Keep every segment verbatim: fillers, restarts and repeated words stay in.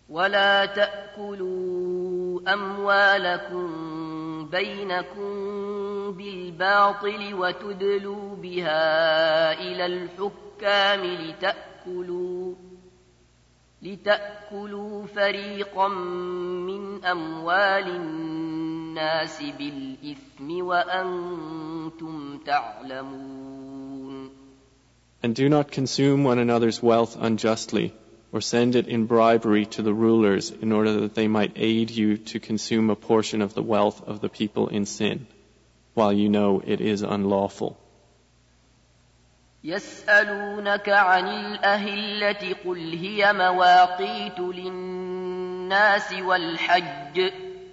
ولا تأكلوا أموالكم بينكم بالباطل وتدلوا بها إلى الحكام لتأكلوا لتأكلوا فريقا من أموال الناس بالإثم وأنتم تعلمون. And do not consume one another's wealth unjustly, or send it in bribery to the rulers in order that they might aid you to consume a portion of the wealth of the people in sin, while you know it is unlawful. يسألونك عن الأهلة قل هي مواقيت للناس والحج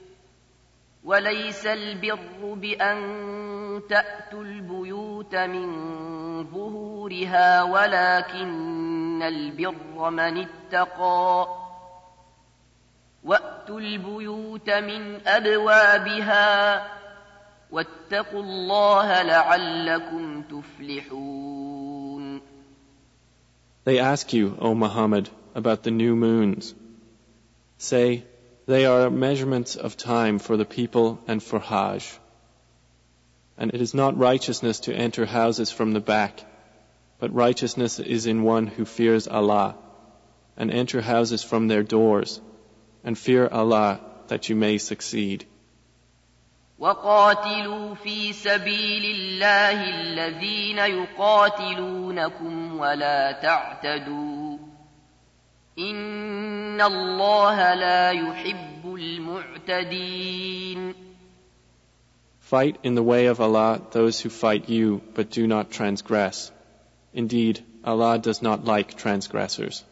وليس البر بأن تأتوا البيوت من ظهورها ولكن البر من اتقى وأتوا البيوت من أبوابها واتقوا الله لعلكم تفلحون. They ask you, O Muhammad, about the new moons. Say, they are measurements of time for the people and for Hajj. And it is not righteousness to enter houses from the back, but righteousness is in one who fears Allah, and enter houses from their doors, and fear Allah that you may succeed. وقاتلوا في سبيل الله الذين يقاتلونكم ولا تعتدوا إن الله لا يحب المعتدين. Fight in the way of Allah those who fight you, but do not transgress. Indeed, Allah does not like transgressors.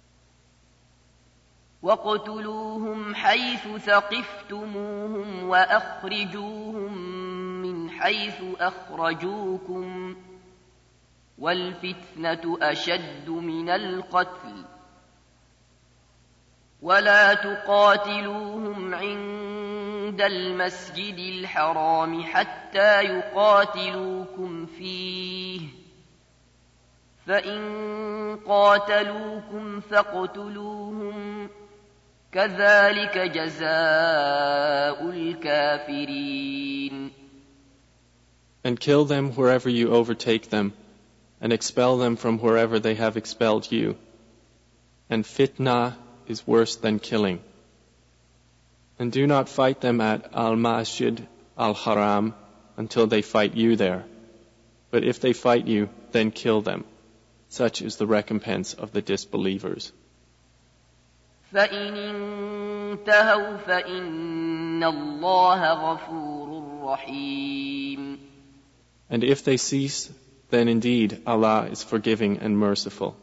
وَاقْتُلُوهُمْ حَيْثُ ثَقِفْتُمُوهُمْ وَأَخْرِجُوهُمْ مِنْ حَيْثُ أَخْرَجُوكُمْ وَالْفِتْنَةُ أَشَدُّ مِنَ الْقَتْلِ وَلَا تُقَاتِلُوهُمْ عِندَ الْمَسْجِدِ الْحَرَامِ حَتَّى يُقَاتِلُوكُمْ فِيهِ فَإِنْ قَاتَلُوكُمْ فَاقْتُلُوهُمْ كَذَلِكَ جَزَاءُ الْكَافِرِينَ. And kill them wherever you overtake them, and expel them from wherever they have expelled you. And fitna is worse than killing. And do not fight them at Al-Masjid Al-Haram until they fight you there. But if they fight you, then kill them. Such is the recompense of the disbelievers. فَإِنِ انْتَهَوْا فَإِنَّ اللَّهَ غَفُورٌ رَحِيمٌ. And if they cease, then indeed Allah is forgiving and merciful.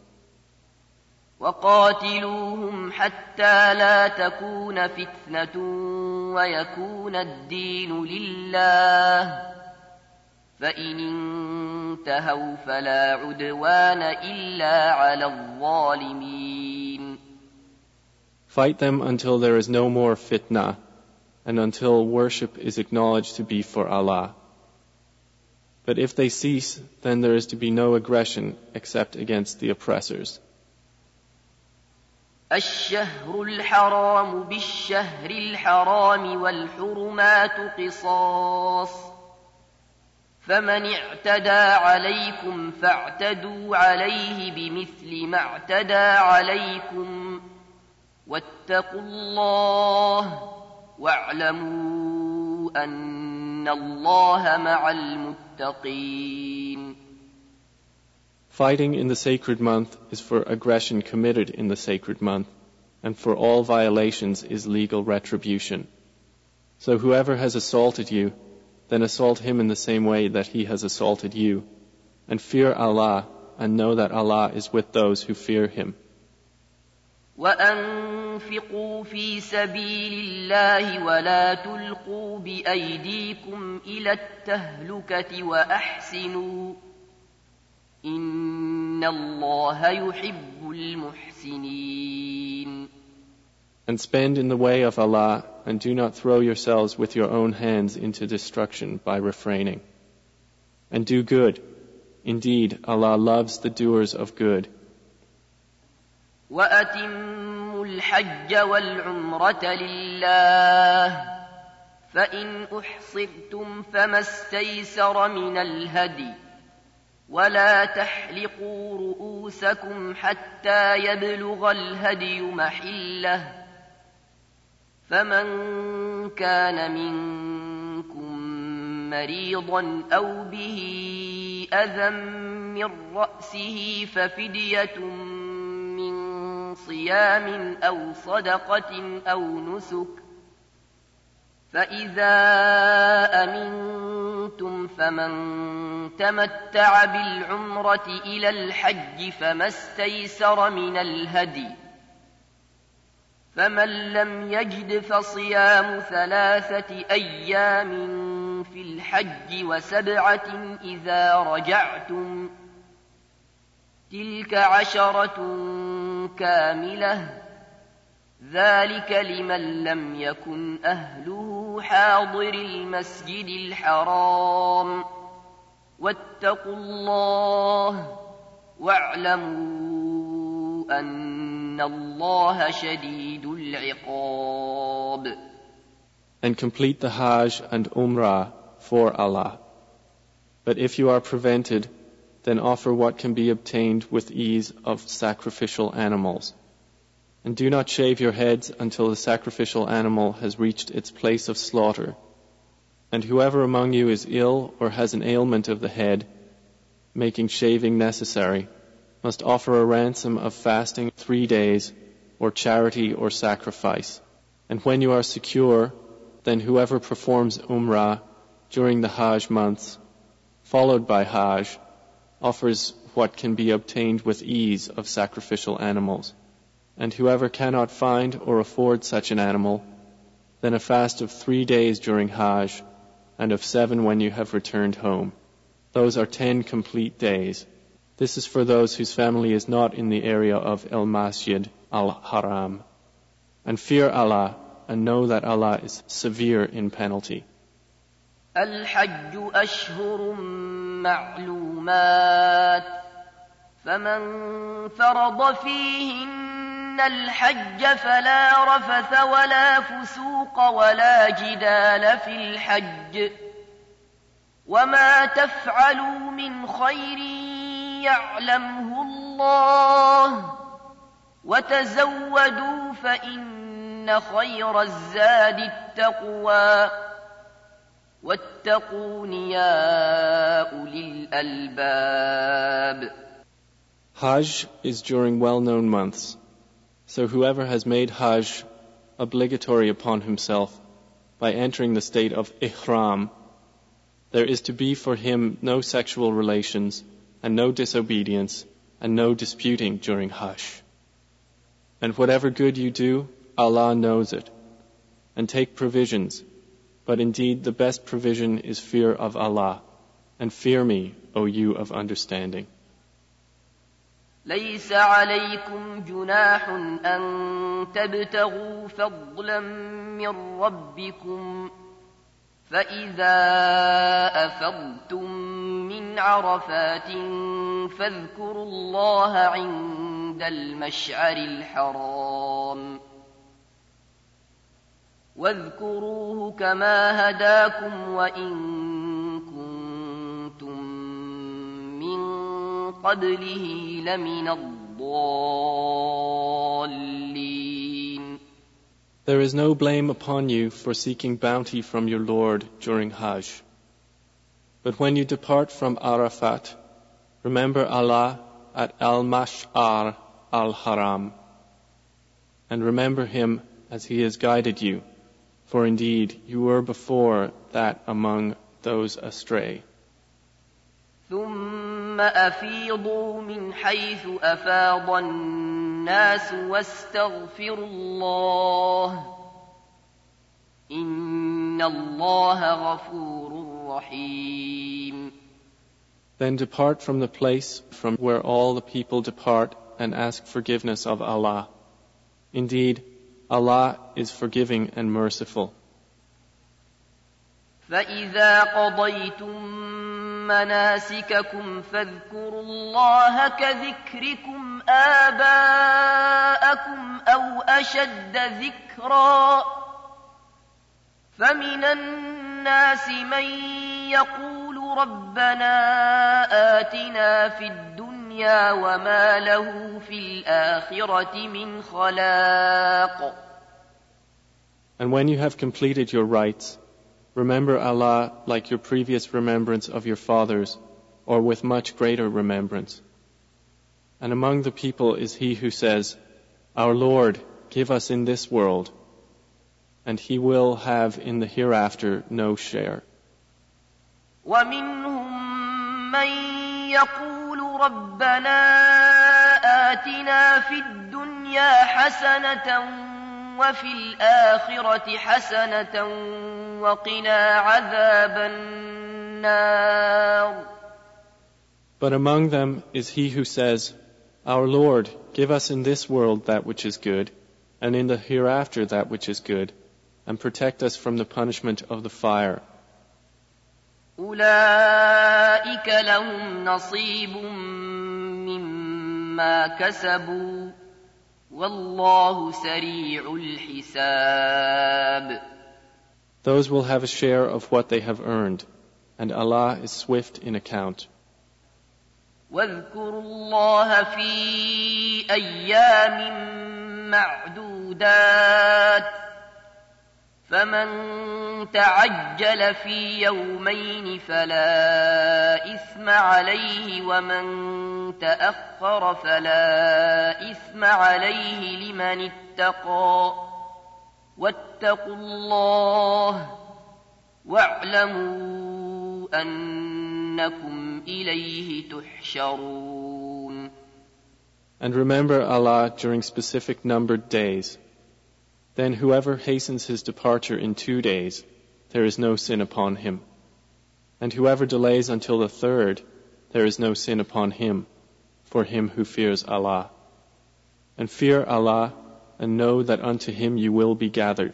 وَقَاتِلُوهُمْ حَتَّى لَا تَكُونَ فِتْنَةٌ وَيَكُونَ الدِّينُ لِلَّهِ فَإِنِ انْتَهَوْا فَلَا عُدْوَانَ إِلَّا عَلَى الظَّالِمِينَ. Fight them until there is no more fitna, and until worship is acknowledged to be for Allah. But if they cease, then there is to be no aggression except against the oppressors. الشهر الحرام بالشهر الحرام والحرمات قصاص فمن اعتدى عليكم فاعتدوا عليه بمثل ما اعتدى عليكم واتقوا الله واعلموا أن الله مع المتقين. Fighting in the sacred month is for aggression committed in the sacred month, and for all violations is legal retribution. So whoever has assaulted you, then assault him in the same way that he has assaulted you, and fear Allah, and know that Allah is with those who fear Him. وَأَنفِقُوا فِي سَبِيلِ اللَّهِ وَلَا تُلْقُوا بِأَيْدِيكُمْ إِلَى التَّهْلُكَةِ وَأَحْسِنُوا إِنَّ اللَّهَ يُحِبُّ الْمُحْسِنِينَ. And spend in the way of Allah, and do not throw yourselves with your own hands into destruction by refraining. And do good. Indeed, Allah loves the doers of good. وَأَتِمُّوا الحج والعمرة لله فإن أحصرتم فما استيسر من الهدي ولا تحلقوا رؤوسكم حتى يبلغ الهدي محله فمن كان منكم مريضا أو به أذى من رأسه ففدية من صيام أو صدقة أو نسك فإذا أمنتم فمن تمتع بالعمرة إلى الحج فما استيسر من الهدي فمن لم يجد فصيام ثلاثة أيام في الحج وسبعة إذا رجعتم تلك عشرة كاملة ذلك لمن لم يكن أهله حاضر المسجد الحرام واتقوا الله واعلموا أن الله شديد العقاب. And complete the Hajj and Umrah for Allah. But if you are prevented, then offer what can be obtained with ease of sacrificial animals. And do not shave your heads until the sacrificial animal has reached its place of slaughter. And whoever among you is ill or has an ailment of the head, making shaving necessary, must offer a ransom of fasting three days, or charity or sacrifice. And when you are secure, then whoever performs Umrah during the Hajj months, followed by Hajj, offers what can be obtained with ease of sacrificial animals. And whoever cannot find or afford such an animal, then a fast of three days during Hajj, and of seven when you have returned home. Those are ten complete days. This is for those whose family is not in the area of El Masjid Al-Haram. And fear Allah, and know that Allah is severe in penalty. الحج أشهر معلومات فمن فرض فيهن الحج فلا رفث ولا فسوق ولا جدال في الحج وما تفعلوا من خير يعلمه الله وتزودوا فإن خير الزاد التقوى واتقون يا أولي الألباب. Hajj is during well-known months, so whoever has made Hajj obligatory upon himself by entering the state of Ihram, there is to be for him no sexual relations and no disobedience and no disputing during Hajj. And whatever good you do, Allah knows it. And take provisions, but indeed the best provision is fear of Allah. And fear me, O you of understanding. ليس عليكم جناح أن تبتغوا فضلا من ربكم فإذا أفضتم من عرفات فاذكروا الله عند المشعر الحرام واذكروه كما هداكم وإن كنتم من قبله لمن الضالين. There is no blame upon you for seeking bounty from your Lord during Hajj. But when you depart from Arafat, remember Allah at Al-Mash'ar Al-Haram, and remember Him as He has guided you, for indeed you were before that among those astray. ثم أفيضوا من حيث أفاض الناس واستغفروا الله إن الله غفور رحيم. Then depart from the place from where all the people depart and ask forgiveness of Allah. Indeed, Allah is forgiving and merciful. فإذا قضيتم مناسككم فاذكروا الله كذكركم آباءكم أو أشد ذكرا فمن الناس من يقول ربنا آتنا في الدنيا وما له في الآخرة من خلاق. And when you have completed your rites, remember Allah like your previous remembrance of your fathers, or with much greater remembrance. And among the people is he who says, Our Lord, give us in this world, and he will have in the hereafter no share. ومنهم من يقول ربنا آتنا في الدنيا حسنة وفي الآخرة حسنة وقنا عذاب النار. But among them is he who says, Our Lord, give us in this world that which is good, and in the hereafter that which is good, and protect us from the punishment of the fire. أولئك لهم نصيب مما كسبوا والله سريع الحساب. Those will have a share of what they have earned, and Allah is swift in account. واذكروا الله في أيام معدودات فمن تعجل في يومين فلا إثم عليه ومن تأخر فلا إثم عليه لمن اتقى واتقوا الله واعلموا أنكم إليه تحشرون. And remember Allah during specific numbered days. Then whoever hastens his departure in two days, there is no sin upon him. And whoever delays until the third, there is no sin upon him, for him who fears Allah. And fear Allah, and know that unto him you will be gathered.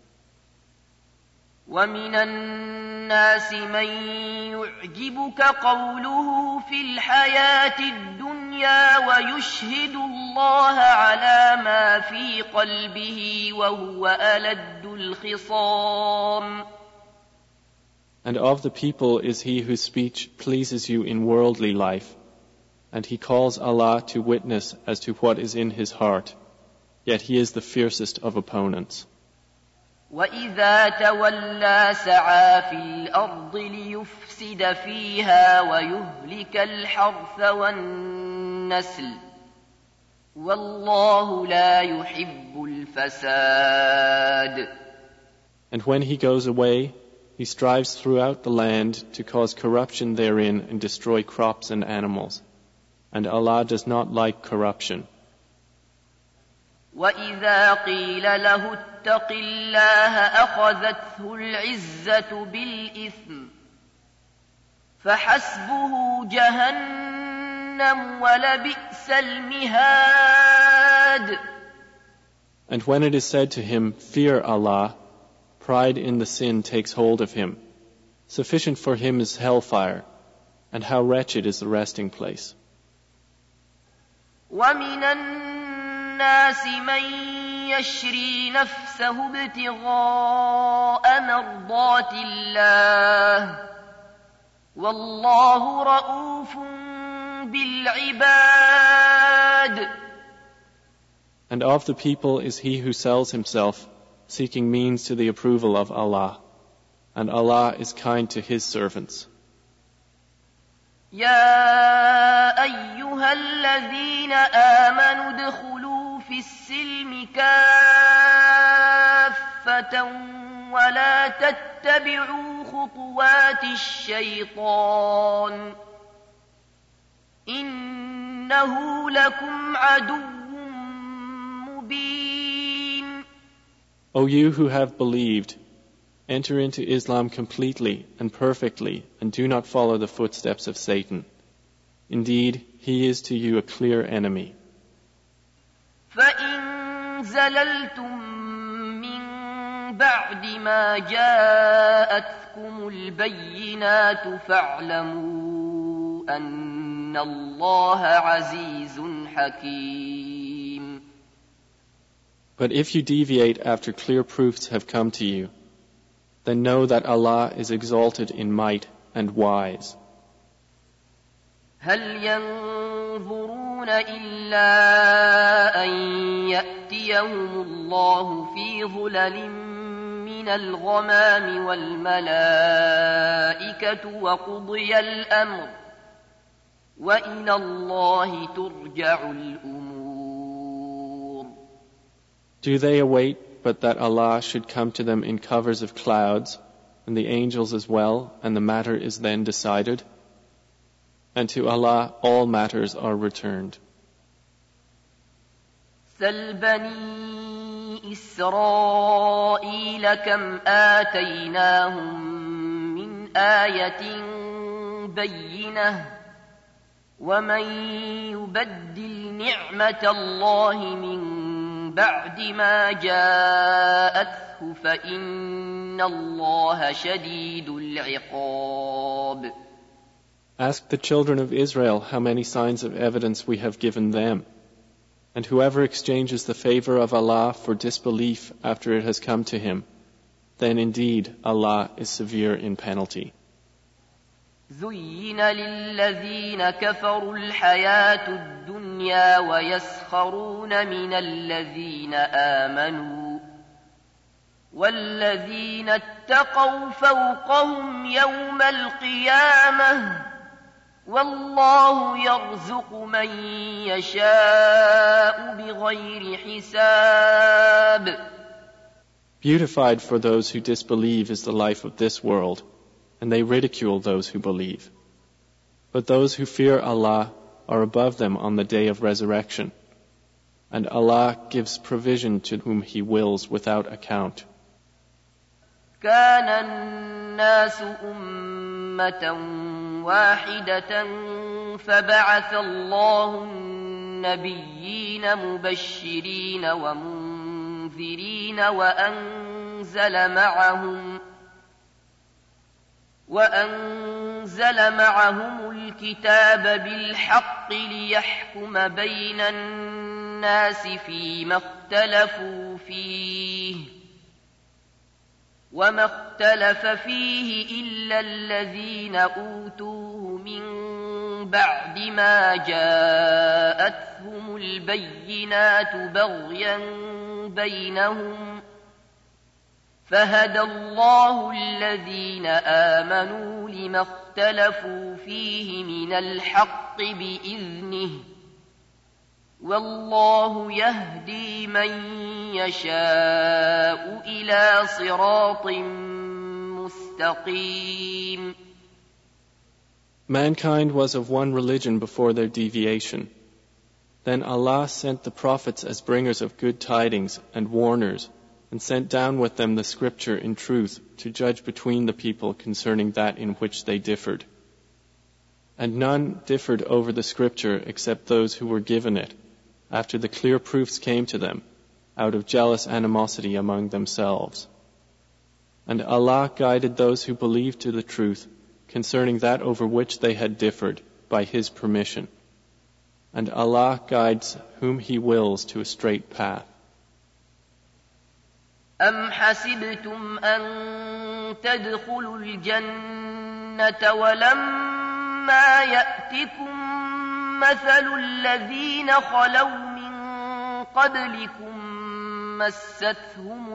وَمِنَ النَّاسِ مَن يُعْجِبُكَ قَوْلُهُ فِي الْحَيَاةِ الدُّنْيَا وَيُشْهِدُ اللَّهَ عَلَى مَا فِي قَلْبِهِ وَهُوَ أَلَدُّ الْخِصَامِ. And of the people is he whose speech pleases you in worldly life, and he calls Allah to witness as to what is in his heart, yet he is the fiercest of opponents. وَإِذَا تَوَلَّى سَعَى فِي الْأَرْضِ لِيُفْسِدَ فِيهَا وَيُهْلِكَ الْحَرْثَ وَالنَّسْلَ وَاللَّهُ لَا يُحِبُّ الْفَسَادَ. And when he goes away, he strives throughout the land to cause corruption therein and destroy crops and animals. And Allah does not like corruption. وَإِذَا قِيلَ لَهُ اتَّقِ اللَّهَ أَخَذَتْهُ الْعِزَّةُ بِالْإِثْمِ فَحَسْبُهُ جَهَنَّمُ وَلَبِئْسَ الْمِهَادُ. And when it is said to him, Fear Allah, pride in the sin takes hold of him. Sufficient for him is hellfire, and how wretched is the resting place. وَمِنَ النَّاسِ مَن يَشْرِي نَفْسَهُ ابْتِغَاءَ مَرْضَاتِ اللَّهِ وَاللَّهُ رَءُوفٌ بِالْعِبَادِ. And of the people is he who sells himself, seeking means to the approval of Allah, and Allah is kind to his servants. يا أيها الذين آمنوا ادخلوا في السلم كافة ولا تتبعوا خطوات الشيطان إنه لكم عدو مبين. O you who have believed, enter into Islam completely and perfectly, and do not follow the footsteps of Satan. Indeed, he is to you a clear enemy. فَإِن زَلَلْتُم مِّن بَعْدِ مَا جَاءَتْكُمُ الْبَيِّنَاتُ فَاعْلَمُوا أن الله عزيز حكيم. But if you deviate after clear proofs have come to you, then know that Allah is exalted in might and wise. هل ينظرون إلا أن يأتيهم الله في ظلل من الغمام والملائكة وقضي الأمر وإلى الله ترجع الأمور. Do they await but that Allah should come to them in covers of clouds, and the angels as well, and the matter is then decided? And to Allah all matters are returned. سل بني إسرائيل كم آتيناهم من آية بينة ومن يبدل نعمة الله من بعد ما جاءته فإن الله شديد العقاب. Ask the children of Israel how many signs of evidence we have given them. And whoever exchanges the favor of Allah for disbelief after it has come to him, then indeed Allah is severe in penalty. زين للذين كفروا الحياة الدنيا ويسخرون من الذين آمنوا والذين اتقوا فوقهم يوم القيامة والله يرزق من يشاء بغير حساب. Beautified for those who disbelieve is the life of this world, and they ridicule those who believe. But those who fear Allah are above them on the day of resurrection, and Allah gives provision to whom He wills without account. كان الناس أمة واحدة فبعث الله النبيين مبشرين ومنذرين وأنزل معهم وأنزل معهم الكتاب بالحق ليحكم بين الناس فيما اختلفوا فيه وما اختلف فيه إلا الذين أوتوه من بعد ما جاءتهم البينات بغيا بينهم فهدى الله الذين آمنوا لما اختلفوا فيه من الحق بإذنه والله يهدي من يشاء إلى صراط مستقيم. Mankind was of one religion before their deviation. Then Allah sent the prophets as bringers of good tidings and warners, and sent down with them the scripture in truth to judge between the people concerning that in which they differed. And none differed over the scripture except those who were given it, after the clear proofs came to them, out of jealous animosity among themselves. And Allah guided those who believed to the truth concerning that over which they had differed by His permission. And Allah guides whom He wills to a straight path. أم حسبتم أن تدخلوا الجنة ولما يأتكم مثل الذين خلوا من قبلكم مستهم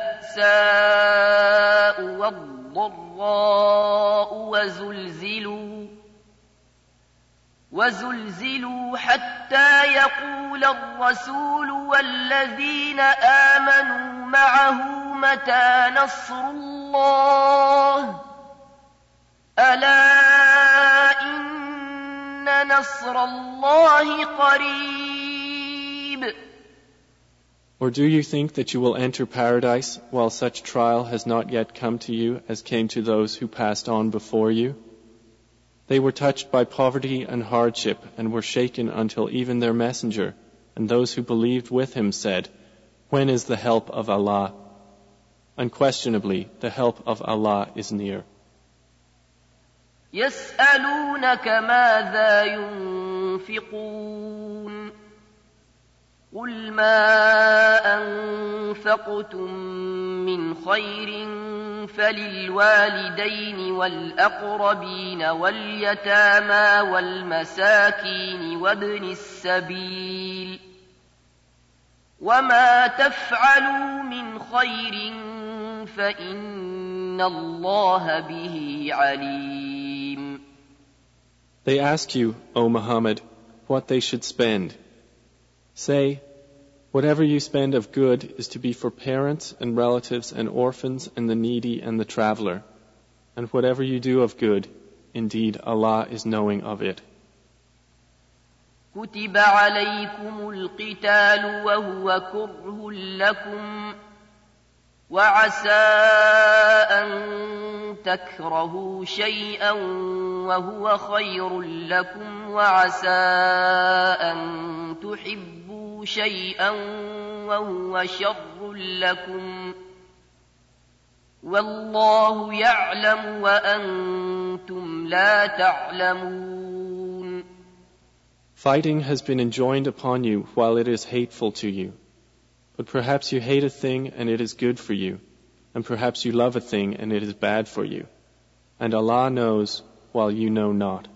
البأساء والضراء وزلزلوا وزلزلوا حتى يقول الرسول والذين آمنوا معه متى نصر الله ألا إن نصر الله قريب. Or do you think that you will enter paradise while such trial has not yet come to you as came to those who passed on before you? They were touched by poverty and hardship and were shaken until even their messenger and those who believed with him said, "When is the help of Allah?" Unquestionably, the help of Allah is near. يسألونك ماذا ينفقون قل ما أنفقتم من خير فللوالدين والأقربين واليتامى والمساكين وابن السبيل وما تفعلوا من خير فإن الله به عليم. They ask you, O Muhammad, what they should spend. Say, whatever you spend of good is to be for parents and relatives and orphans and the needy and the traveler. And whatever you do of good, indeed Allah is knowing of it. كتب عليكم القتال وهو كره لكم وعسى أن تكرهوا شيئا وهو خير لكم وعسى أن تحبوا شيئا وهو شر لكم والله يعلم وأنتم لا تعلمون. Fighting has been enjoined upon you while it is hateful to you. But perhaps you hate a thing and it is good for you, and perhaps you love a thing and it is bad for you. And Allah knows while you know not.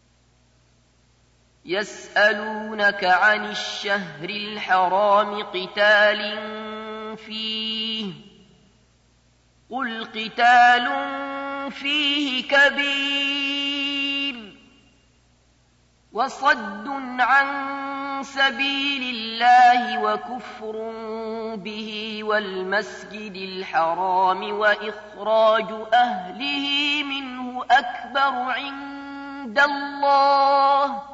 يسألونك عن الشهر الحرام قتال فيه قل قتال فيه كبير وصد عن سبيل الله وكفر به والمسجد الحرام وإخراج أهله منه أكبر عند الله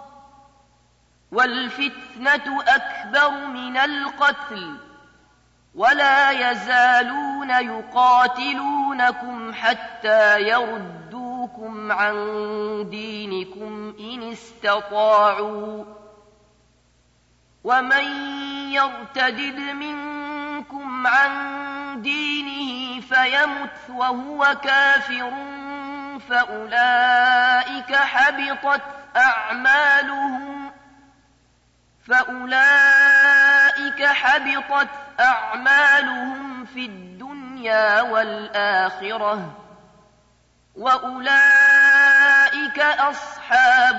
والفتنة أكبر من القتل ولا يزالون يقاتلونكم حتى يردوكم عن دينكم إن استطاعوا ومن يرتدد منكم عن دينه فيمت وهو كافر فأولئك حبطت أعمالهم فأولئك حبطت أعمالهم في الدنيا والآخرة وأولئك أصحاب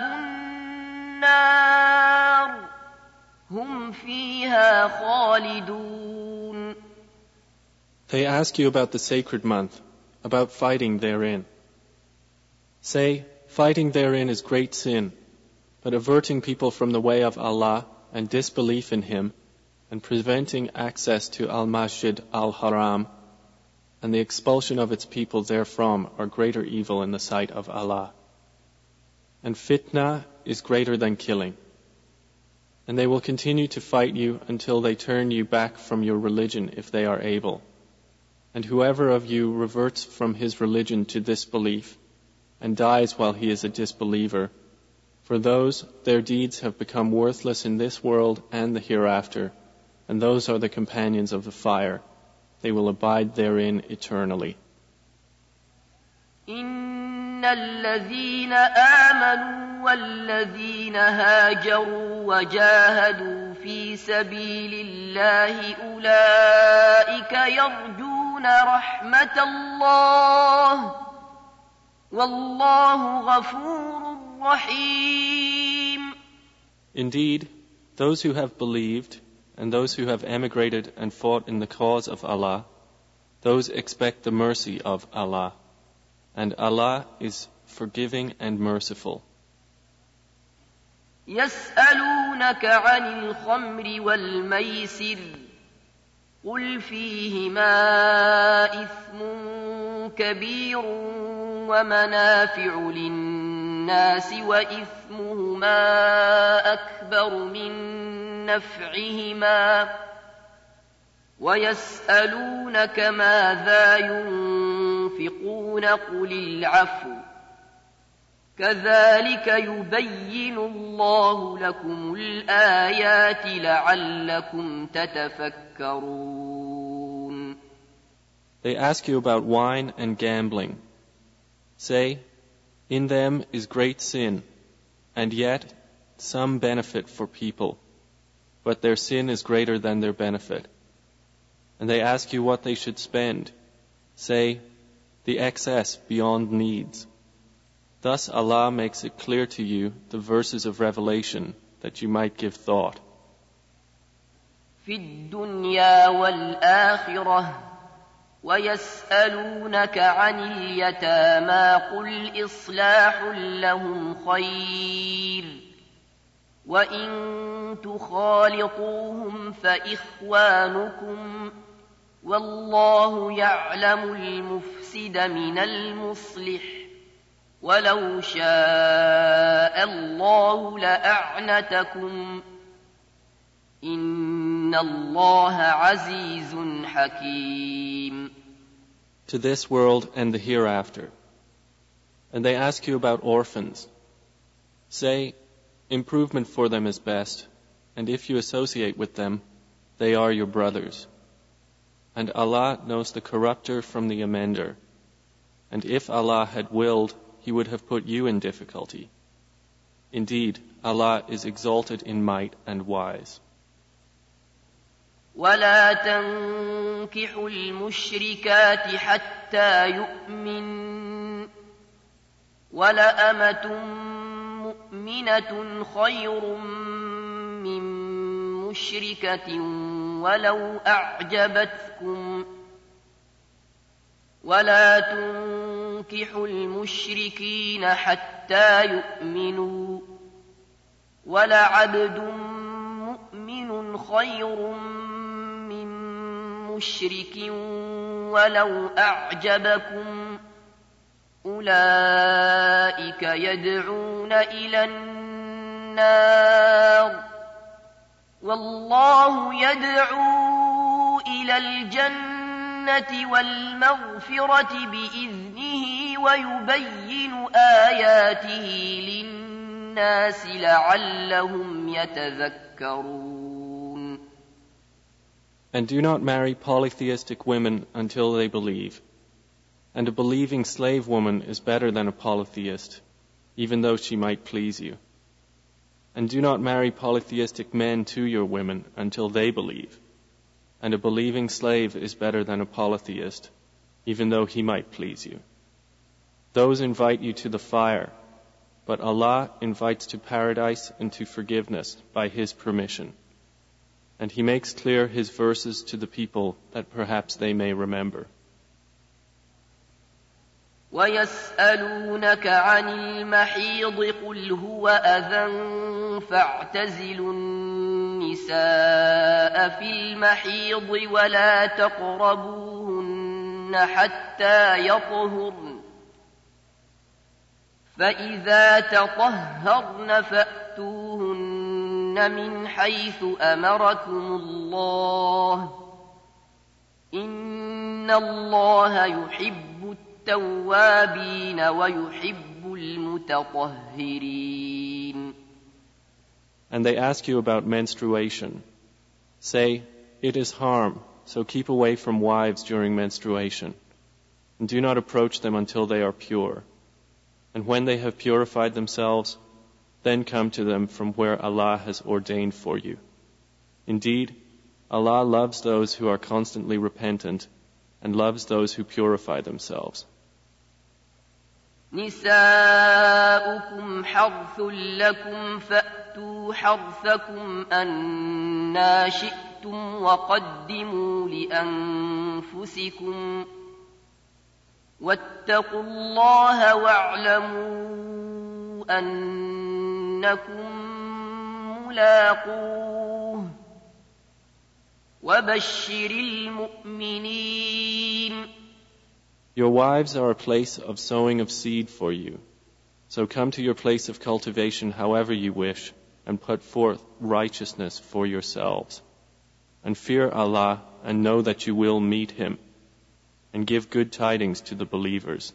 النار هم فيها خالدون. They ask you about the sacred month, about fighting therein. Say, fighting therein is great sin, but averting people from the way of Allah and disbelief in Him, and preventing access to Al-Masjid Al-Haram, and the expulsion of its people therefrom are greater evil in the sight of Allah. And fitna is greater than killing. And they will continue to fight you until they turn you back from your religion if they are able. And whoever of you reverts from his religion to disbelief, and dies while he is a disbeliever, for those, their deeds have become worthless in this world and the hereafter, and those are the companions of the fire. They will abide therein eternally. إن الذين آمنوا والذين هاجروا وجاهدوا في سبيل الله أولئك يرجون رحمة الله والله غفور رحيم. Indeed, those who have believed and those who have emigrated and fought in the cause of Allah, those expect the mercy of Allah, and Allah is forgiving and merciful. يسألونك عن الخمر والميسر قل فيهما إثم كبير ومنافع للناس وإثمهما أكبر من نفعهما ويسألونك ماذا ينفقون قل العفو كذلك يبين الله لكم الآيات لعلكم تتفكرون. They ask you about wine and gambling. Say, In them is great sin, and yet some benefit for people, but their sin is greater than their benefit. And they ask you what they should spend. Say, the excess beyond needs. Thus Allah makes it clear to you the verses of revelation that you might give thought. في الدنيا والآخرة ويسألونك عن اليتامى قل إصلاح لهم خير وإن تخالطوهم فإخوانكم والله يعلم المفسد من المصلح ولو شاء الله لأعنتكم إن الله عزيز حكيم. To this world and the hereafter. And they ask you about orphans. Say, improvement for them is best, and if you associate with them, they are your brothers. And Allah knows the corrupter from the amender. And if Allah had willed, He would have put you in difficulty. Indeed, Allah is exalted in might and wise. ولا تنكحوا المشركات حتى يؤمن ولأمة مؤمنة خير من مشركة ولو أعجبتكم ولا تنكحوا المشركين حتى يؤمنوا ولعبد مؤمن خير مشرك ولو أعجبكم أولئك يدعون إلى النار والله يدعو إلى الجنة والمغفرة بإذنه ويبين آياته للناس لعلهم يتذكرون. And do not marry polytheistic women until they believe. And a believing slave woman is better than a polytheist, even though she might please you. And do not marry polytheistic men to your women until they believe. And a believing slave is better than a polytheist, even though he might please you. Those invite you to the fire, but Allah invites to paradise and to forgiveness by His permission. And He makes clear His verses to the people that perhaps they may remember. وَيَسْأَلُونَكَ عَنِ الْمَحِيضِ قُلْ هُوَ أَذًى فَاعْتَزِلُوا النِّسَاءَ فِي الْمَحِيضِ وَلَا تَقْرَبُوهُنَّ حَتَّى يَطْهُرْنَ فَإِذَا تَطَهَّرْنَ فَأْتُوهُنَّ مِنْ حَيْثُ أَمَرَكُمُ اللَّهُ إِنَّ اللَّهَ يُحِبُّ التَّوَّابِينَ وَيُحِبُّ الْمُتَطَهِّرِينَ. And they ask you about menstruation. Say, it is harm, so keep away from wives during menstruation, and do not approach them until they are pure. And when they have purified themselves, then come to them from where Allah has ordained for you. Indeed, Allah loves those who are constantly repentant and loves those who purify themselves. نساؤكم حرث لكم فأتوا حرثكم أنى شئتم وقدموا لأنفسكم واتقوا الله واعلموا أنكم ملاقوه وبشر المؤمنين. Your wives are a place of sowing of seed for you. So come to your place of cultivation however you wish, and put forth righteousness for yourselves. And fear Allah, and know that you will meet Him, and give good tidings to the believers.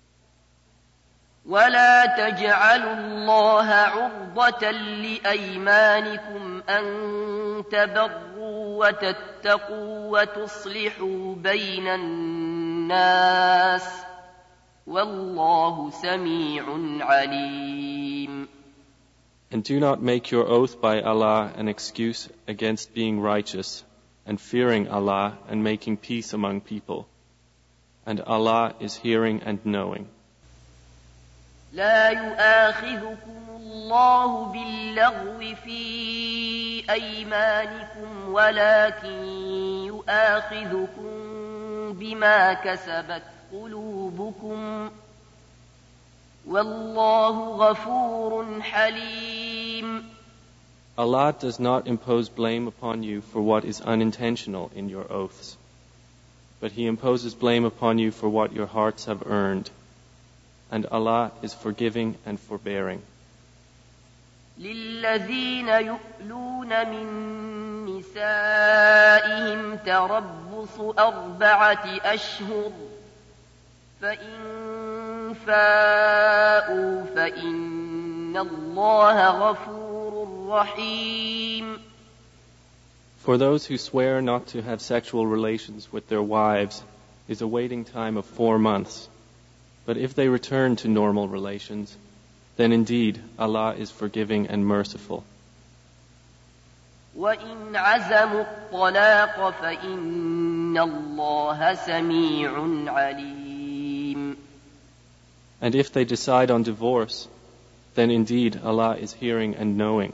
ولا تجعلوا الله عرضة لأيمانكم أن تبروا وتتقوا وتصلحوا بين الناس والله سميع عليم. And do not make your oath by Allah an excuse against being righteous and fearing Allah and making peace among people. And Allah is hearing and knowing. لا يؤاخذكم الله باللغو في أيمانكم ولكن يؤاخذكم بما كسبت قلوبكم والله غفور حليم. Allah does not impose blame upon you for what is unintentional in your oaths, but He imposes blame upon you for what your hearts have earned. And Allah is forgiving and forbearing. للذين يؤلون من نسائهم تربص أربعة أشهر فإن فاءوا فإن الله غفور رحيم. For those who swear not to have sexual relations with their wives is a waiting time of four months. But if they return to normal relations, then indeed Allah is forgiving and merciful. وَإِنْ عَزَمُوا الطَّلَاقَ فَإِنَّ اللَّهَ سَمِيعٌ عَلِيمٌ. And if they decide on divorce, then indeed Allah is hearing and knowing.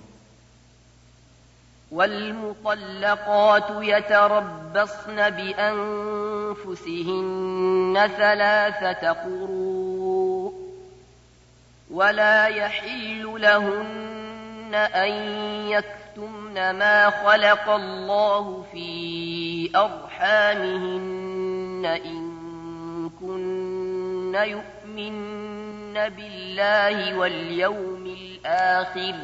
وَالْمُطَلَّقَاتُ يَتَرَبَّصْنَ بِأَنفُسِهِنَّ ثَلَاثَةَ قُرُوءٍ وَلَا يَحِلُّ لَهُنَّ أَن يَكْتُمْنَ مَا خَلَقَ اللَّهُ فِي أَرْحَامِهِنَّ إِن كُنَّ يُؤْمِنَّ بِاللَّهِ وَالْيَوْمِ الْآخِرِ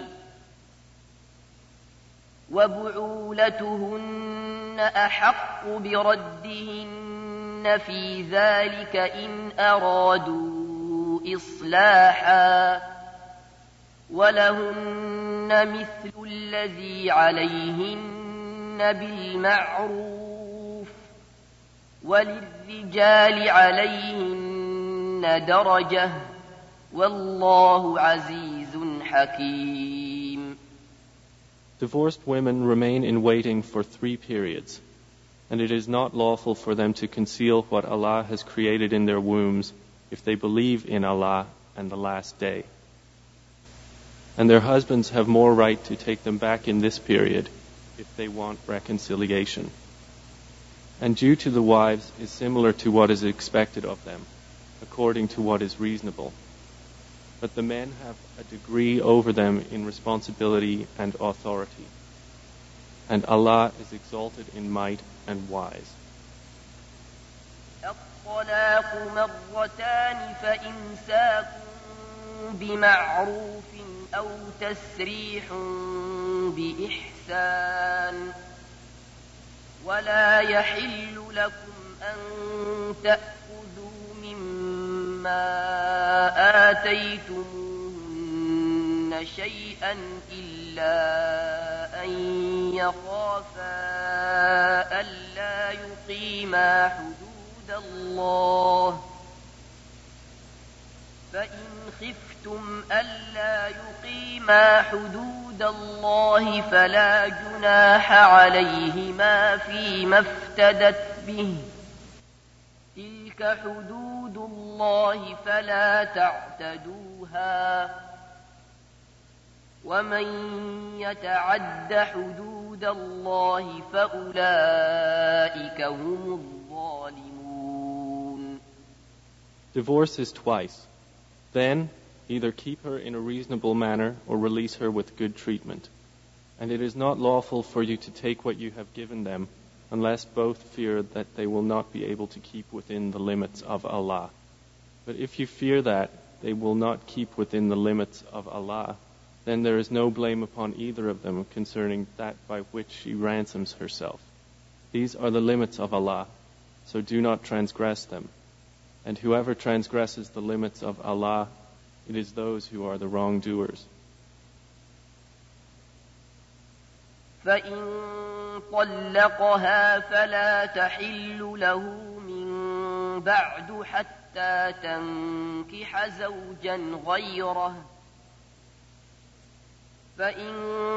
وَبُعُولَتُهُنَّ أَحَقُّ بِرَدِّهِنَّ فِي ذَلِكَ إِنْ أَرَادُوا إِصْلَاحًا وَلَهُنَّ مِثْلُ الَّذِي عَلَيْهِنَّ بِالْمَعْرُوفِ وَلِلرِّجَالِ عَلَيْهِنَّ دَرَجَةٌ وَاللَّهُ عَزِيزٌ حَكِيمٌ. Divorced women remain in waiting for three periods, and it is not lawful for them to conceal what Allah has created in their wombs if they believe in Allah and the last day. And their husbands have more right to take them back in this period if they want reconciliation. And due to the wives is similar to what is expected of them, according to what is reasonable. But the men have a degree over them in responsibility and authority. And Allah is exalted in might and wise. الطلاق مرتان فإمساك بمعروف أو تسريح بإحسان ولا يحل لكم أن تأخذوا مما آتيتموهن شيئا إلا أن يخافا ألا يقيما حدود الله فإن خفتم ألا يقيما حدود الله فلا جناح عليهما فيما افتدت به تلك حدود الله فلا تعتدوها ومن يتعد حدود الله فأولئك هم الظالمون. Divorce is twice. Then, either keep her in a reasonable manner or release her with good treatment. And it is not lawful for you to take what you have given them, unless both fear that they will not be able to keep within the limits of Allah. But if you fear that they will not keep within the limits of Allah, then there is no blame upon either of them concerning that by which she ransoms herself. These are the limits of Allah, so do not transgress them. And whoever transgresses the limits of Allah, it is those who are the wrongdoers. فإن طلقها فلا تحل له من بعد حتى حتى تنكح زوجا غيره، فإن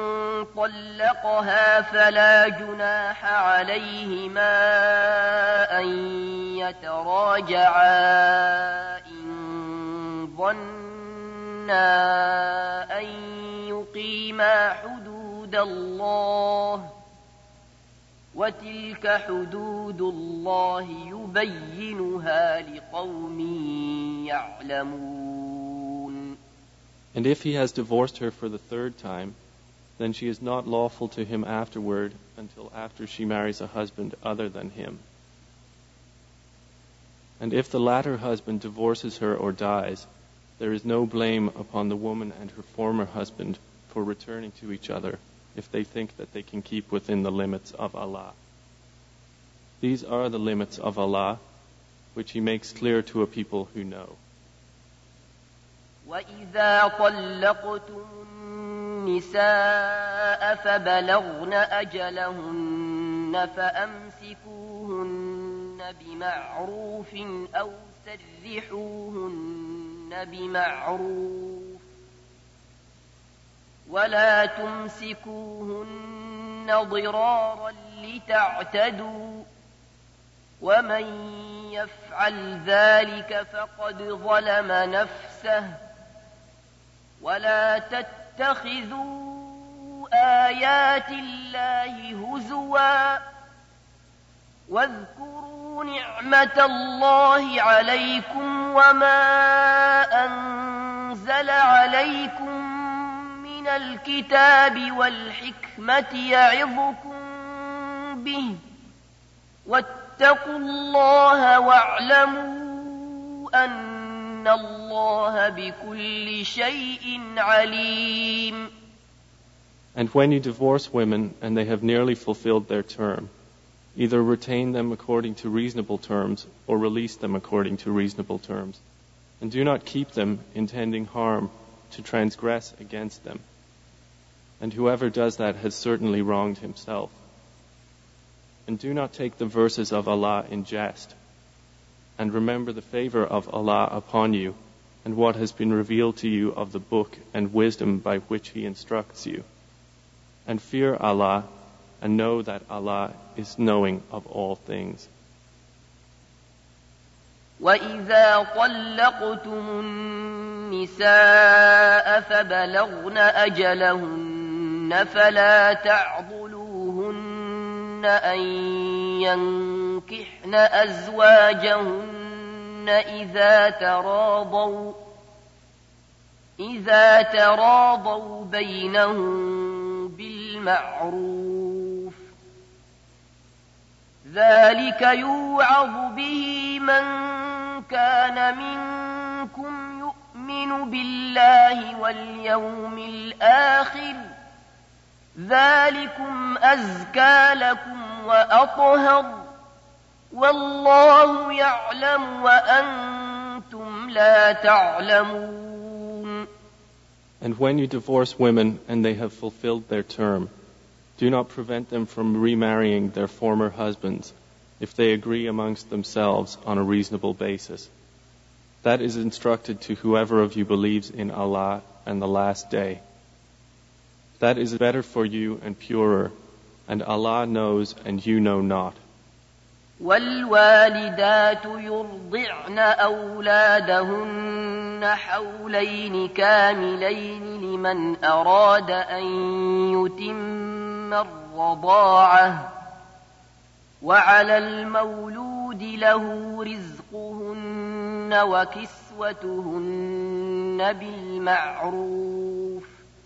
طلقها فلا جناح عليهما أن يتراجعا إن ظنا أن يقيما حدود الله، وتلك حدود الله يبينها لقوم يعلمون. And if he has divorced her for the third time, then she is not lawful to him afterward until after she marries a husband other than him. And if the latter husband divorces her or dies, there is no blame upon the woman and her former husband for returning to each other if they think that they can keep within the limits of Allah. These are the limits of Allah, which He makes clear to a people who know. وَإِذَا طَلَّقْتُمُ النِّسَاءَ فَبَلَغْنَ أَجَلَهُنَّ فَأَمْسِكُوهُنَّ بِمَعْرُوفٍ أَوْ سَرِّحُوهُنَّ بِمَعْرُوفٍ، ولا تمسكوهن ضرارا لتعتدوا، ومن يفعل ذلك فقد ظلم نفسه، ولا تتخذوا آيات الله هزوا، واذكروا نعمة الله عليكم وما أنزل عليكم من الكتاب والحكمة يعظكم به، واتقوا الله واعلموا أن الله بكل شيء عليم. And when you divorce women and they have nearly fulfilled their term, either retain them according to reasonable terms or release them according to reasonable terms, and do not keep them intending harm to transgress against them. And whoever does that has certainly wronged himself. And do not take the verses of Allah in jest, and remember the favor of Allah upon you, and what has been revealed to you of the book and wisdom by which He instructs you. And fear Allah, and know that Allah is knowing of all things. وَإِذَا طَلَّقْتُمُ النِّسَاءَ فَبَلَغْنَ أَجَلَهُنَّ فَلَا تَعْضُلُوهُنَّ أَن يَنكِحْنَ أَزْوَاجَهُنَّ إِذَا تَرَاضَوْا إِذَا تَرَاضَوْا بَيْنَهُم بِالْمَعْرُوفِ، ذَلِكَ يُوعَظُ بِهِ مَن كَانَ مِنكُمْ يُؤْمِنُ بِاللَّهِ وَالْيَوْمِ الْآخِرِ، ذَلِكُمْ أَزْكَى لَكُمْ وَأَطْهَرُ، وَاللَّهُ يَعْلَمُ وَأَنْتُمْ لَا تَعْلَمُونَ. And when you divorce women and they have fulfilled their term, do not prevent them from remarrying their former husbands if they agree amongst themselves on a reasonable basis. That is instructed to whoever of you believes in Allah and the last day. That is better for you and purer, and Allah knows and you know not. وَالْوَالِدَاتُ يُرْضِعْنَ أَوْلَادَهُنَّ حَوْلَيْنِ كَامِلَيْنِ لِمَنْ أَرَادَ أَنْ يُتِمَّ الرَّضَاعَةَ، وَعَلَى الْمَوْلُودِ لَهُ رِزْقُهُنَّ وَكِسْوَتُهُنَّ بِالْمَعْرُوفِ،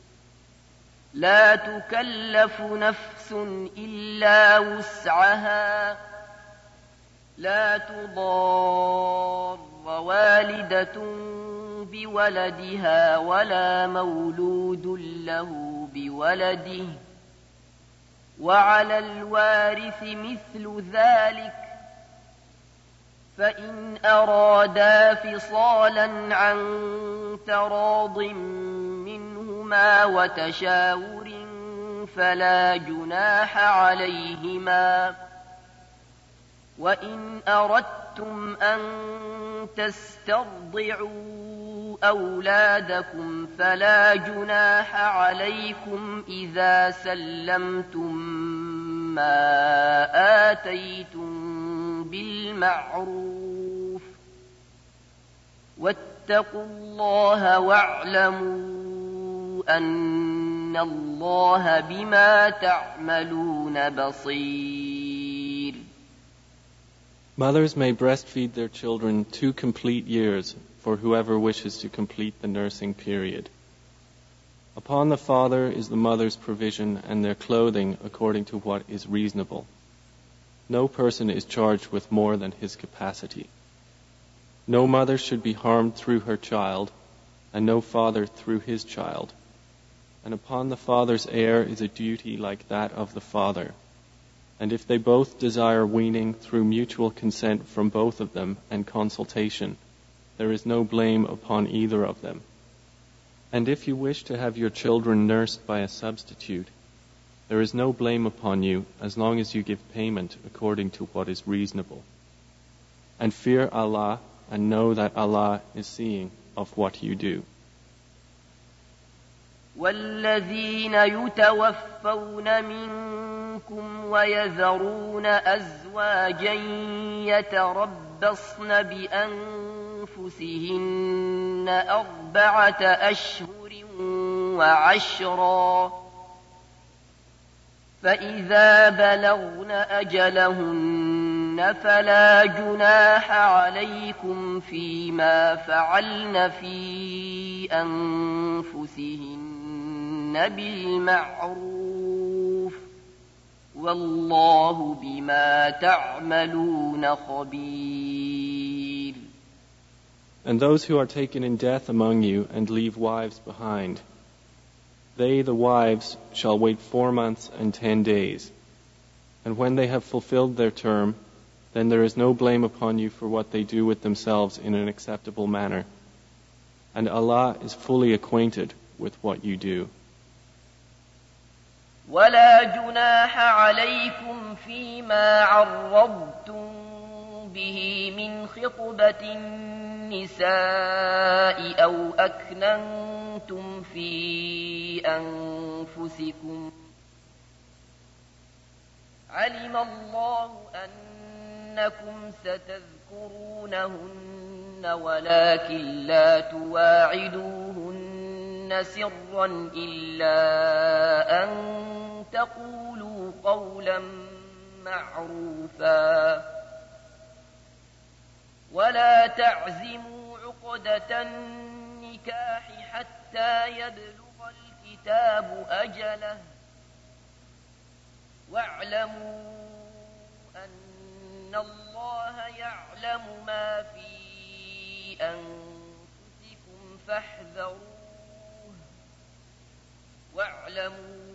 لا تكلف نفس إلا وسعها، لا تضار والدة بولدها ولا مولود له بولده، وعلى الوارث مثل ذلك، فإن أرادا فصالا عن تراض منهما وتشاور فلا جناح عليهما، وإن أردتم أن تسترضعوا أولادكم فلا جناح عليكم إذا سلمتم ما آتيتم بالمعروف واتقوا الله واعلموا أن الله بما تعملون بصير. Mothers may breastfeed their children two complete years for whoever wishes to complete the nursing period. Upon the father is the mother's provision and their clothing according to what is reasonable. No person is charged with more than his capacity. No mother should be harmed through her child, and no father through his child. And upon the father's heir is a duty like that of the father. And if they both desire weaning through mutual consent from both of them and consultation, there is no blame upon either of them. And if you wish to have your children nursed by a substitute, there is no blame upon you as long as you give payment according to what is reasonable. And fear Allah, and know that Allah is seeing of what you do. والذين يتوفون منكم ويذرون أزواجا يتربصن بأنفسهن أربعة أشهر وعشرا فإذا بلغن أجلهن فلا جناح عليكم فيما فعلن في أنفسهن بالمعروف والله بما تعملون خبير. And those who are taken in death among you and leave wives behind, they, the wives, shall wait four months and ten days. And when they have fulfilled their term, then there is no blame upon you for what they do with themselves in an acceptable manner. And Allah is fully acquainted with what you do. ولا جناح عليكم فيما عرضتم به من خطبة النساء أو أكننتم في أنفسكم علم الله أنكم ستذكرونهن ولكن لا تواعدوهن سرا إلا أن تقولوا قولا معروفا ولا تعزموا عقدة النكاح حتى يبلغ الكتاب أجله واعلموا أن الله يعلم ما في أنفسكم فاحذروه واعلموا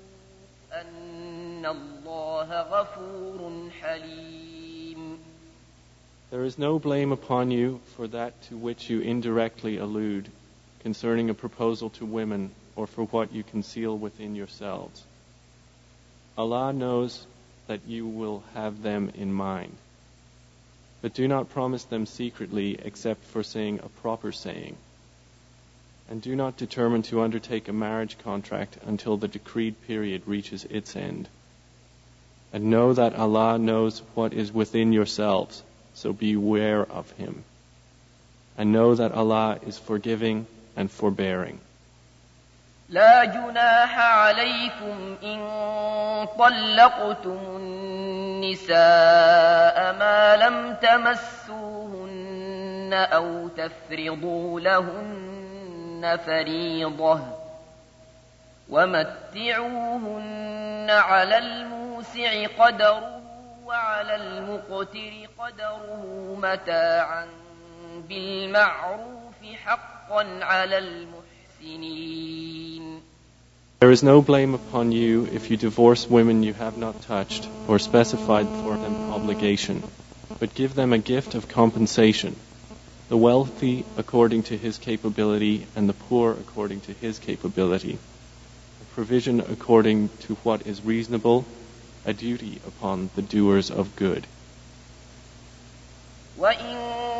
أن الله غفور حليم. There is no blame upon you for that to which you indirectly allude concerning a proposal to women or for what you conceal within yourselves. Allah knows that you will have them in mind. But do not promise them secretly except for saying a proper saying. And do not determine to undertake a marriage contract until the decreed period reaches its end. And know that Allah knows what is within yourselves, so beware of Him. And know that Allah is forgiving and forbearing. لا جناح عليكم إن طلقتم النساء ما لم تمسوهن أو تفرضوا لهن فريضة ومتعوهن على الموسع قدره وعلى المقتر قدره متاعا بالمعروف حقا على المحسنين. There is no blame upon you if you divorce women you have not touched or specified for them obligation, but give them a gift of compensation, the wealthy according to his capability and the poor according to his capability, a provision according to what is reasonable, a duty upon the doers of good. وإن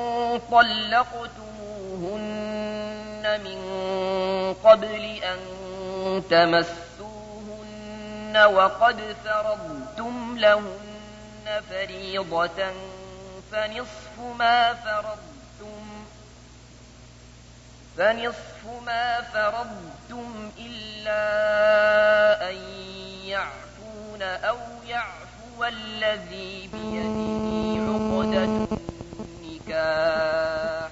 طلقتموهن من قبل أن تمسوهن وقد فرضتم لهن فريضة فنصف ما فرضتم فنصف ما فرضتم إلا أن يعفون أو يعفو الذي بيده عقدة النكاح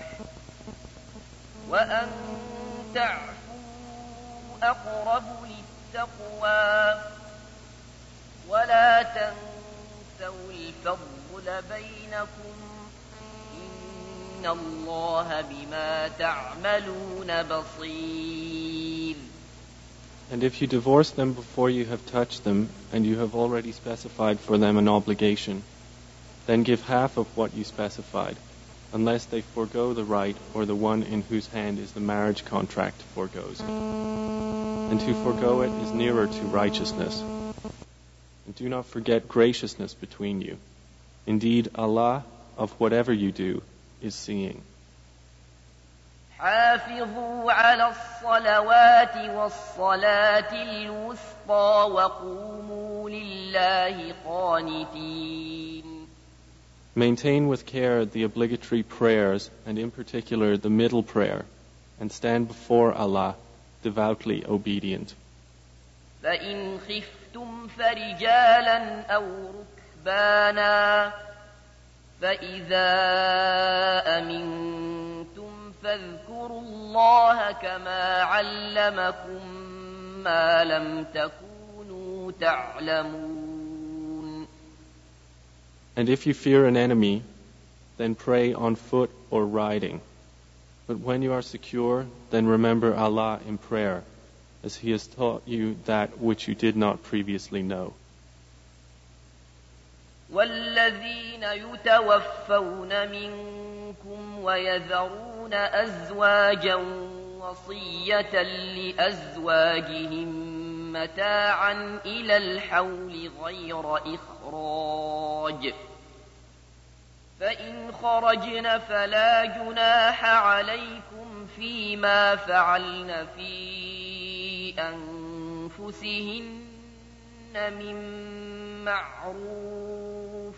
وأن تعفوا أقرب للتقوى ولا تنسوا الفضل بينكم إن الله بما تعملون بصير. And if you divorce them before you have touched them, and you have already specified for them an obligation, then give half of what you specified, unless they forego the right or the one in whose hand is the marriage contract forgoes it. And to forego it is nearer to righteousness. And do not forget graciousness between you. Indeed, Allah, of whatever you do, is seeing. حافظوا على الصلوات والصلاة الوسطى وقوموا لله قانتين. Maintain with care the obligatory prayers, and in particular the middle prayer, and stand before Allah devoutly obedient. فإن خفتم فرجالا أو ركبانا فإذا أمنتم فاذكروا الله كما علمكم ما لم تكونوا تعلمون. And if you fear an enemy, then pray on foot or riding. But when you are secure, then remember Allah in prayer, as He has taught you that which you did not previously know. والذين يتوفون منكم ويذرون أزواجا وصية لأزواجهم متاعا إلى الحول غير إخراج فإن خرجن فلا جناح عليكم فيما فعلن في أنفسهن من معروف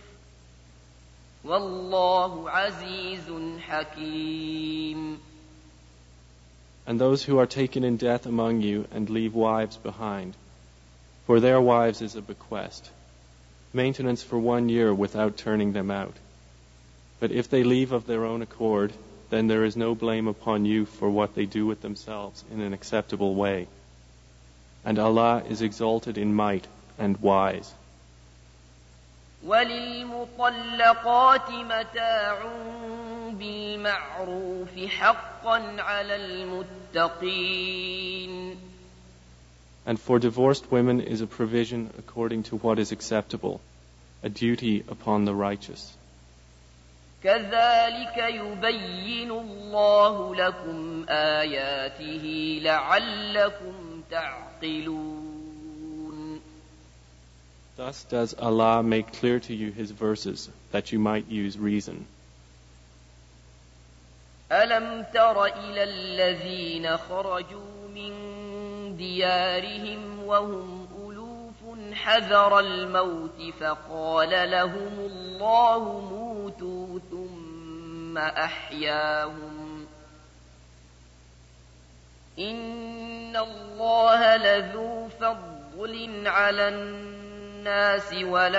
والله عزيز حكيم. And those who are taken in death among you and leave wives behind, for their wives is a bequest, maintenance for one year without turning them out. But if they leave of their own accord, then there is no blame upon you for what they do with themselves in an acceptable way. And Allah is exalted in might and wise. وللمطلقات متاع بالمعروف حقا على المتقين. And for divorced women is a provision according to what is acceptable, a duty upon the righteous. كذلك يبين الله لكم آياته لعلكم تعقلون. Thus does Allah make clear to you His verses, that you might use reason. ألم تر إلى الذين خرجوا من ديارهم وهم ألوف حذر الموت فقال لهم الله موتوا ثم أحياهم إن الله لذو فضل على الناس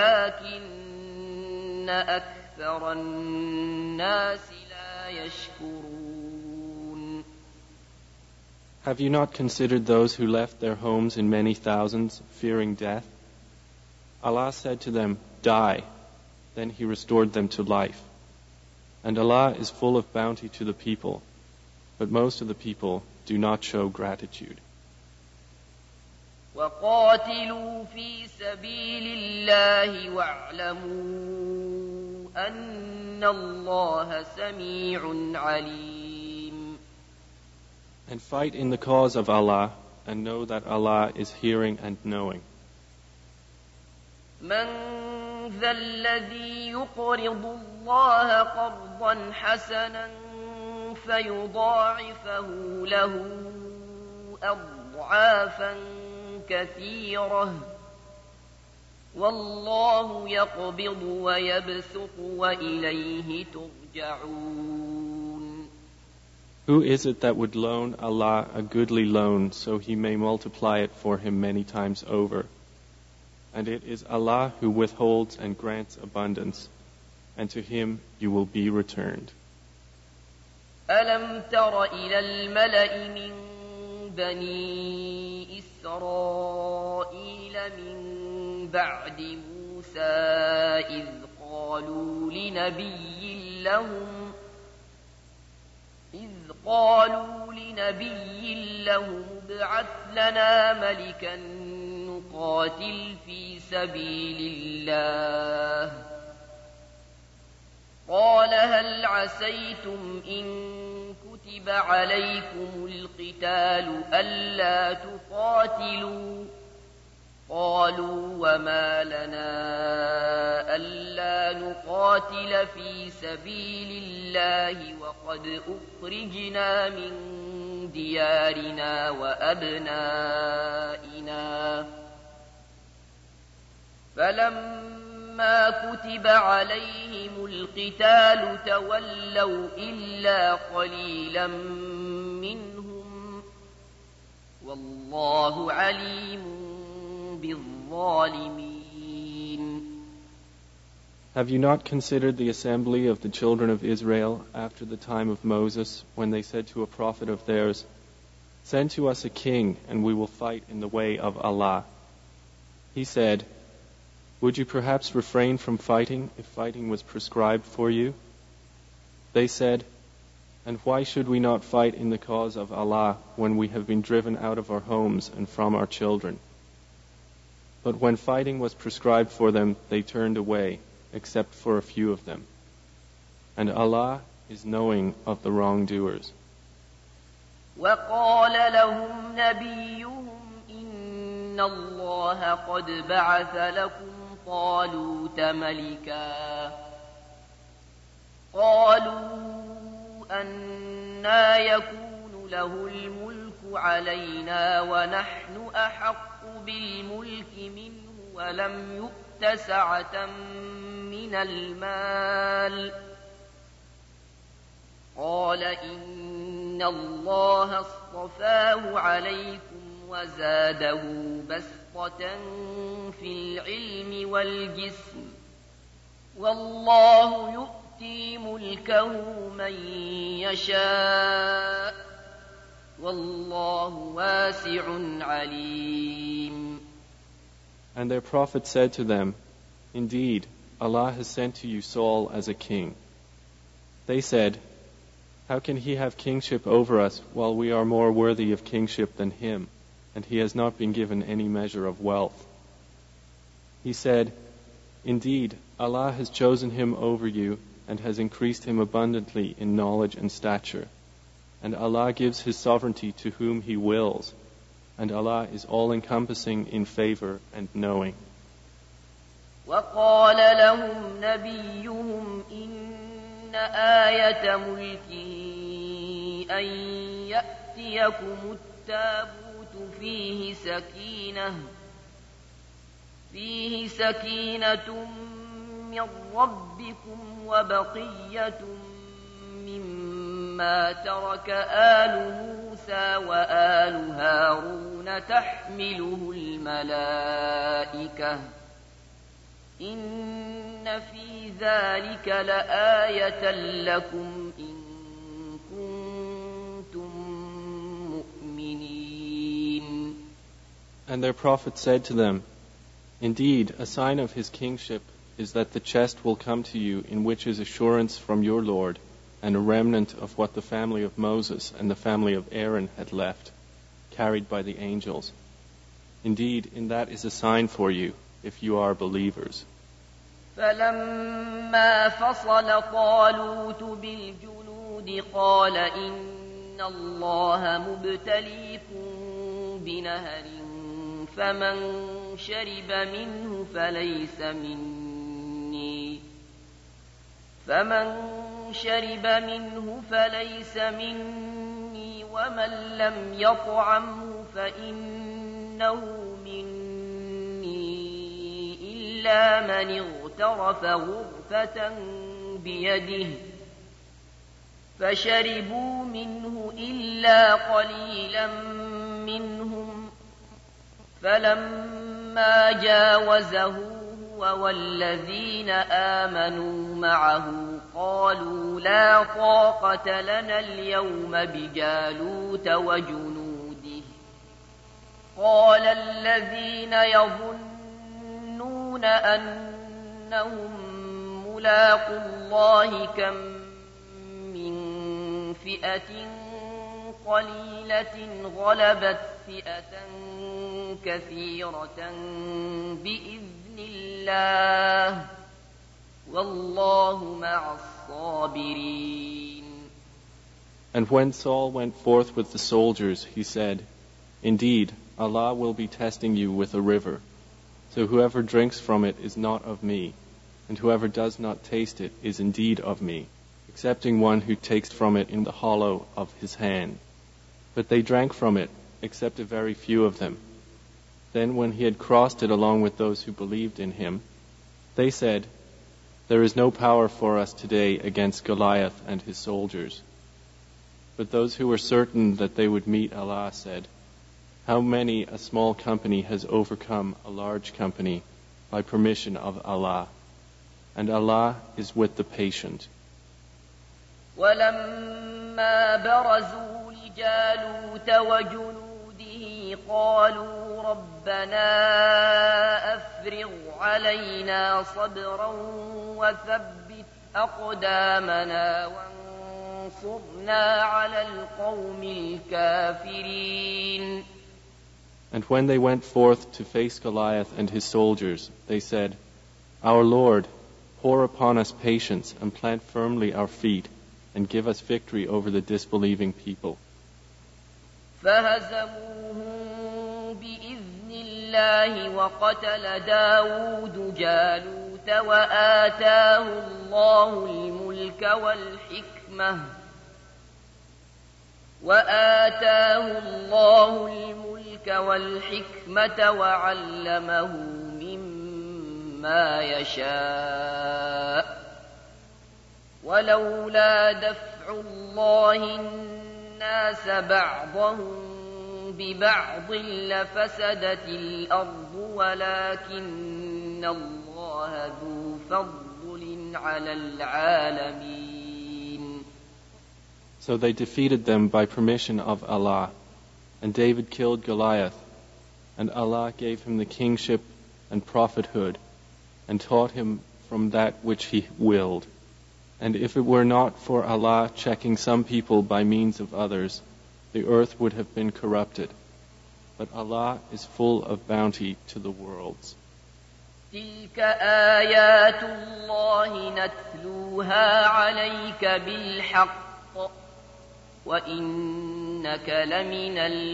ولكن أكثر الناس لا يشكرون. Have you not considered those who left their homes in many thousands, fearing death? Allah said to them, "Die." Then He restored them to life. And Allah is full of bounty to the people, but most of the people do not show gratitude. وقاتلوا في سبيل الله واعلموا أن الله سميع عليم. And fight in the cause of Allah, and know that Allah is hearing and knowing. من ذا الذي يقرض الله قرضا حسنا فيضاعفه له أضعافا كثيرة والله يقبض ويبسط وإليه ترجعون. Who is it that would loan Allah a goodly loan so He may multiply it for him many times over? And it is Allah who withholds and grants abundance, and to Him you will be returned. ألم تر إلى الملأ من بني إسرائيل من بعد موسى إذ قالوا لنبي لهم إذ قالوا لنبي لهم ابعث لنا ملكا نقاتل في سبيل الله قال هل عسيتم إن كتب عليكم القتال ألا تقاتلوا قالوا وما لنا ألا نقاتل في سبيل الله وقد أخرجنا من ديارنا وأبنائنا فلما كتب عليهم القتال تولوا إلا قليلا منهم والله عليم بالظالمين. Have you not considered the assembly of the children of Israel after the time of Moses, when they said to a prophet of theirs, "Send to us a king, and we will fight in the way of Allah"? He said, "Would you perhaps refrain from fighting if fighting was prescribed for you?" They said, "And why should we not fight in the cause of Allah when we have been driven out of our homes and from our children?" But when fighting was prescribed for them, they turned away, except for a few of them. And Allah is knowing of the wrongdoers. وقال لهم نبيهم إن الله قد بعث لكم طالوت ملكا قالوا أنى يكون له الملك علينا ونحن أحق بالملك منه ولم يؤت سعة من المال قال إن الله اصطفاه عليكم وزاده بسطة في العلم والجسم والله يؤتي ملكه من يشاء والله واسع عليم. And their prophet said to them, "Indeed, Allah has sent to you Saul as a king." They said, "How can he have kingship over us while we are more worthy of kingship than him, and he has not been given any measure of wealth?" He said, "Indeed, Allah has chosen him over you and has increased him abundantly in knowledge and stature. And Allah gives His sovereignty to whom He wills, and Allah is all-encompassing in favor and knowing." وقال لهم نبيهم إن آية ملكه أن يأتيكم التابوت فيه سكينة فيه سكينة من ربكم وبقية مما ترك آل موسى وآل هارون تحمله الملائكة إن في ذلك لآية لكم إن كنتم مؤمنين. And their prophet said to them, "Indeed, a sign of His kingship is that the chest will come to you in which is assurance from your Lord, and a remnant of what the family of Moses and the family of Aaron had left, carried by the angels. Indeed, in that is a sign for you, if you are believers." فلما فصل طالوت بالجنود قال إن الله مبتليكم بنهر فمن شرب منه فليس مني فمن شرب منه فليس مني ومن لم يطعمه فإنه مني إلا من اغترف غرفة بيده فشربوا منه إلا قليلا منهم فلما جاوزه هو والذين آمنوا معه قالوا لا طاقة لنا اليوم بجالوت وجنوده قال الذين يظنون أنهم ملاقو الله كم من فئة قليلة غلبت فئة كثيرة بإذن الله والله مع الصابرين. And when Saul went forth with the soldiers, he said, Indeed, Allah will be testing you with a river. So whoever drinks from it is not of me, and whoever does not taste it is indeed of me, excepting one who takes from it in the hollow of his hand. But they drank from it, except a very few of them. Then when he had crossed it along with those who believed in him, they said, There is no power for us today against Goliath and his soldiers. But those who were certain that they would meet Allah said, How many a small company has overcome a large company by permission of Allah, and Allah is with the patient. وَلَمَّا بَرَزُوا لِجَالُوتَ وَجُنُودِهِ قَالُوا رَبَّنَا أَفْرِغْ عَلَيْنَا صَبْرًا وَثَبِّتْ أَقْدَامَنَا وَانصُرْنَا عَلَى الْقَوْمِ الْكَافِرِينَ. And when they went forth to face Goliath and his soldiers, they said, Our Lord, pour upon us patience and plant firmly our feet, and give us victory over the disbelieving people. فهزموهم بإذن الله وقتل داود جالوت وآتاه الله الملك والحكمة وآتاه الله الملك والحكمة وعلمه مما يشاء ولولا دفع الله الناس بعضهم ببعض لفسدت الأرض ولكن الله ذو فضل على العالمين. So they defeated them by permission of Allah, and David killed Goliath, and Allah gave him the kingship and prophethood, and taught him from that which he willed. And if it were not for Allah checking some people by means of others, the earth would have been corrupted. But Allah is full of bounty to the worlds. تلك آيات الله نتلوها عليك بالحق وإنك لمن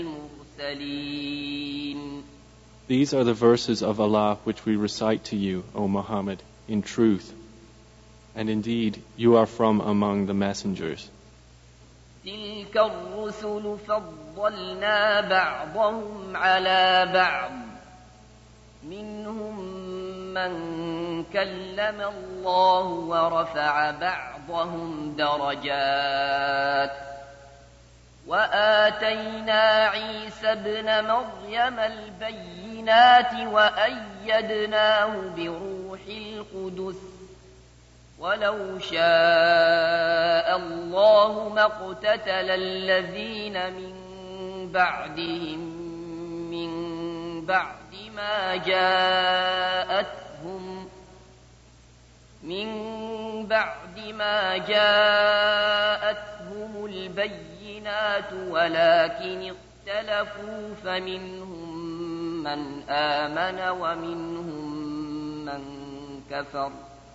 المرسلين. These are the verses of Allah which we recite to you, O Muhammad, in truth. And indeed, you are from among the messengers. تلك الرسل فضلنا بعضهم على بعض منهم من كلم الله ورفع بعضهم درجات وآتينا عيسى ابن مريم البينات وأيدناه بروح القدس ولو شاء الله ما اقتتل الذين من بعدهم من بعد ما جاءتهم من بعد ما جاءتهم البينات ولكن اختلفوا فمنهم من آمن ومنهم من كفر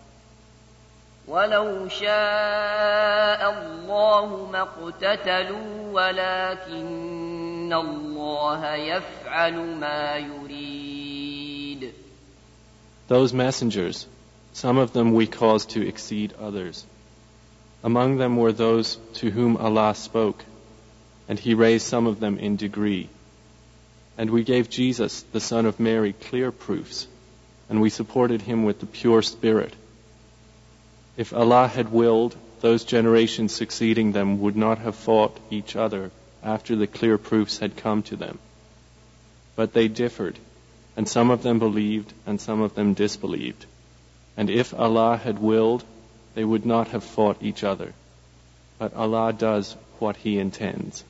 ولو شاء الله ما اقتتلوا ولكن الله يفعل ما يريد. Those messengers, some of them we caused to exceed others. Among them were those to whom Allah spoke, and He raised some of them in degree. And we gave Jesus, the son of Mary, clear proofs, and we supported him with the pure spirit. If Allah had willed, those generations succeeding them would not have fought each other after the clear proofs had come to them. But they differed, and some of them believed, and some of them disbelieved. And if Allah had willed, they would not have fought each other. But Allah does what He intends.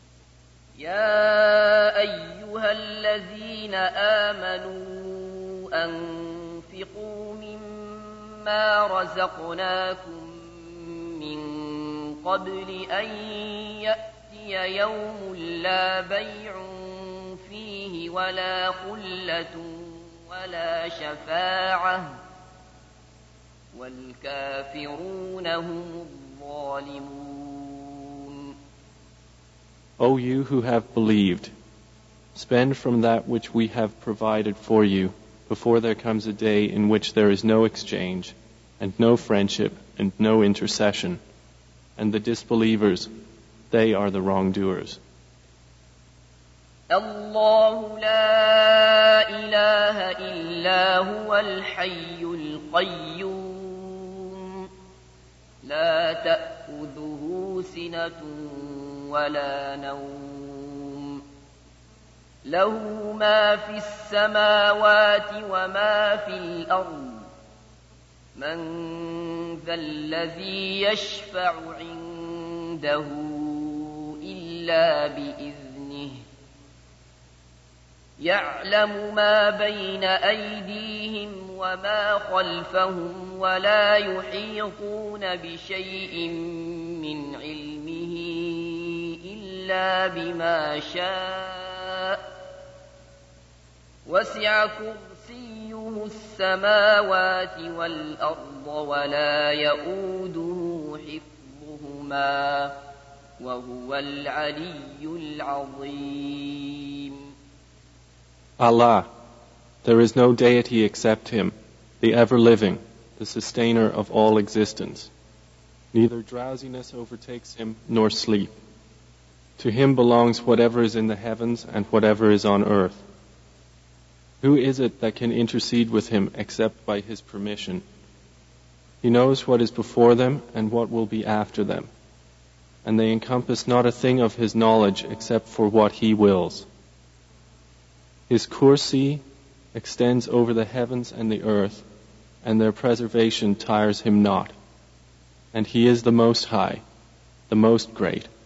يا أيها الذين آمنوا أنفقوا مما رزقناكم من قبل أن يأتي يوم لا بيع فيه ولا خلة ولا شفاعة والكافرون هم الظالمون. O you who have believed, spend from that which we have provided for you before there comes a day in which there is no exchange, and no friendship, and no intercession. And the disbelievers, they are the wrongdoers. الله لا إله إلا هو الحي القيوم لا تأخذه سنة ولا نوم له ما في السماوات وما في الأرض من ذا الذي يشفع عنده إلا بإذنه يعلم ما بين أيديهم وما خلفهم ولا يحيطون بشيء من علمه إلا بما شاء وسع كرسيه السماوات والأرض ولا يؤوده حفظهما وهو العلي العظيم. Allah, there is no deity except Him, the ever-living, the sustainer of all existence. Neither drowsiness overtakes Him nor sleep. To Him belongs whatever is in the heavens and whatever is on earth. Who is it that can intercede with Him except by His permission? He knows what is before them and what will be after them, and they encompass not a thing of His knowledge except for what He wills. His kursi extends over the heavens and the earth, and their preservation tires Him not. And He is the Most High, the Most Great.